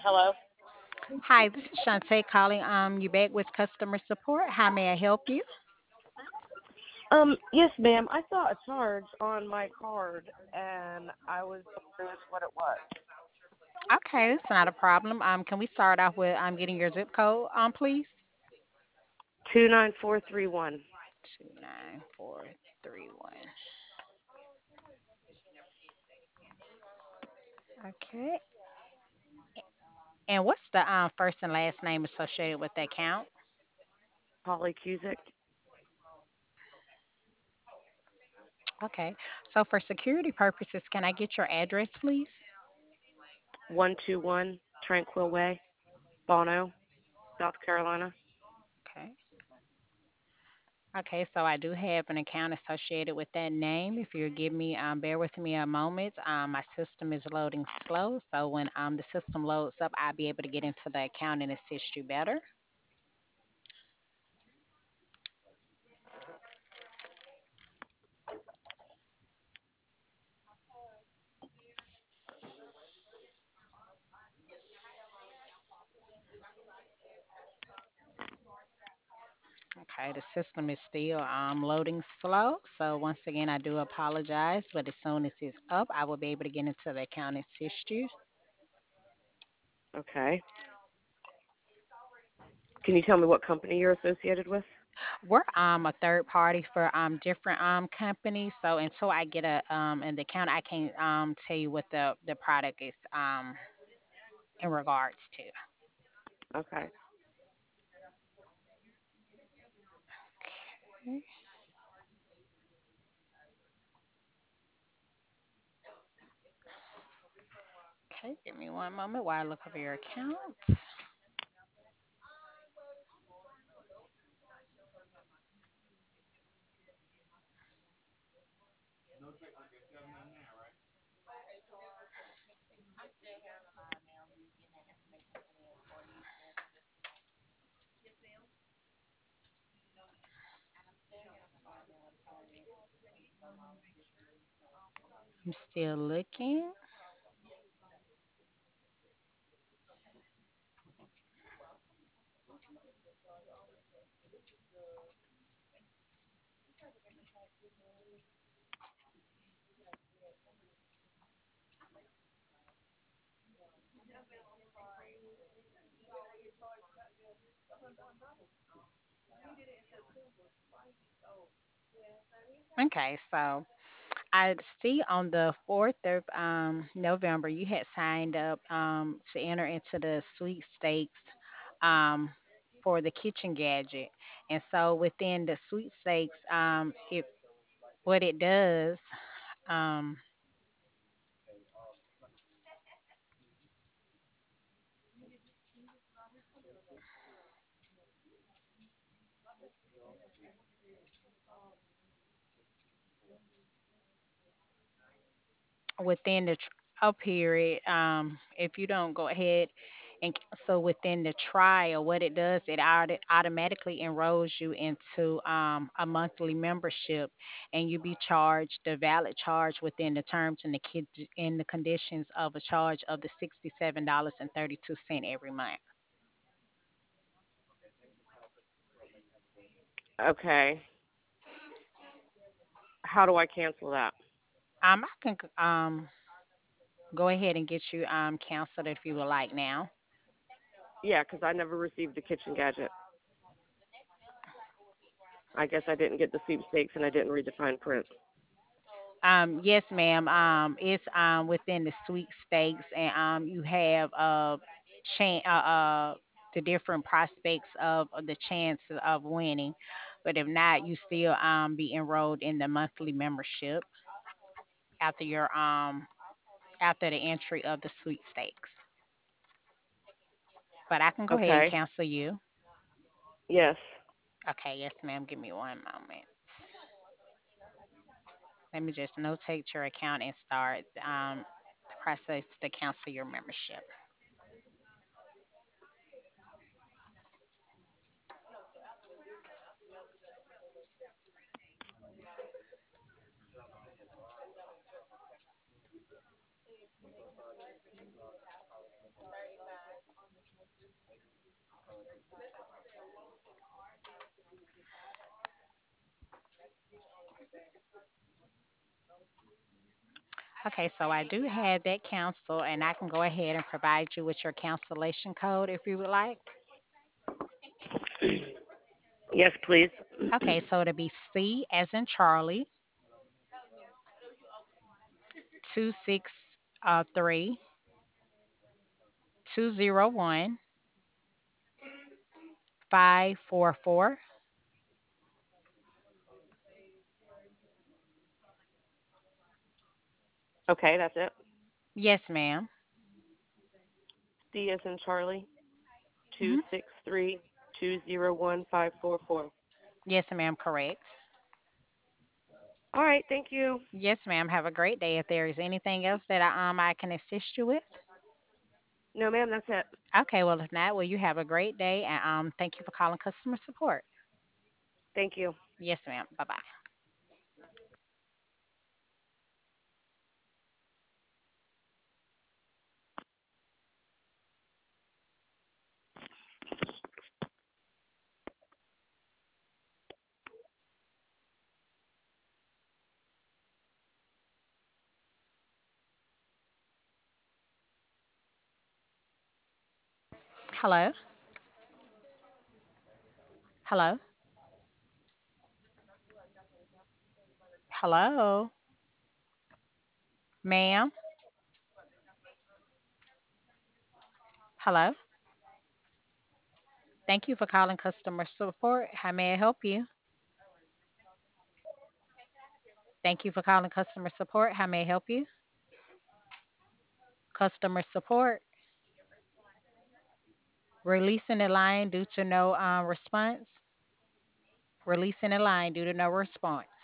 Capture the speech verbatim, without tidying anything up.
Hello. Hi, this is Shantae calling um you back with customer support. How may I help you? Um, yes, ma'am. I saw a charge on my card, and I was curious what it was. Okay, it's not a problem. Um, can we start off with um getting your zip code, um, please? Two nine four three one. Two nine four three one. Okay. And what's the um first and last name associated with the account? Holly Cusick. Okay. So for security purposes, can I get your address, please? One two one Tranquil Way, Bono, South Carolina. Okay. Okay, so I do have an account associated with that name. If you give me, um, bear with me a moment. Um, my system is loading slow, so when um the system loads up, I'll be able to get into the account and assist you better. Okay, the system is still um loading slow, so once again, I do apologize, but as soon as it's up, I will be able to get into the account and assist you. Okay. Can you tell me what company you're associated with? We're um a third party for um different um companies, so until I get a um an account, I can't um tell you what the the product is um in regards to. Okay. Okay, okay, give me one moment while I look over your account. I'm still looking. Okay, so I see on the fourth of um, November you had signed up um, to enter into the sweepstakes um, for the kitchen gadget, and so within the sweepstakes, um, it what it does. Um, Within the trial period, um, if you don't go ahead and cancel within the trial, what it does, it auto- automatically enrolls you into um, a monthly membership, and you be charged the valid charge within the terms and the kid in the conditions of a charge of the sixty-seven dollars and thirty-two cent every month. Okay. How do I cancel that? Um, I can um go ahead and get you um canceled if you would like now. Yeah, 'cause I never received a kitchen gadget. I guess I didn't get the sweepstakes and I didn't read the fine print. Um, yes, ma'am. Um, it's um within the sweepstakes, and um you have uh chan uh, uh the different prospects of of the chance of winning, but if not, you still um be enrolled in the monthly membership after your um after the entry of the sweepstakes. But I can go ahead and Okay. cancel you. Yes. Okay, yes, ma'am. Give me one moment. Let me just notate your account and start um the process to cancel your membership. Okay, so I do have that cancel, and I can go ahead and provide you with your cancellation code if you would like. Yes, please. Okay, so it'll be C as in Charlie, two six uh, three two zero one five four four. Okay, that's it. Yes, ma'am. C as in Charlie, two Hmm. six three two zero one five four four. Yes, ma'am, correct. All right, thank you. Yes, ma'am. Have a great day. If there is anything else that I, um I can assist you with. No, ma'am, that's it. Okay, well if not, well you have a great day and um thank you for calling customer support. Thank you. Yes, ma'am. Bye bye. Hello? Hello? Hello? Ma'am? Hello? Thank you for calling customer support. How may I help you? Thank you for calling customer support. How may I help you? Customer support. Releasing the line due to no um, response. Releasing the line due to no response.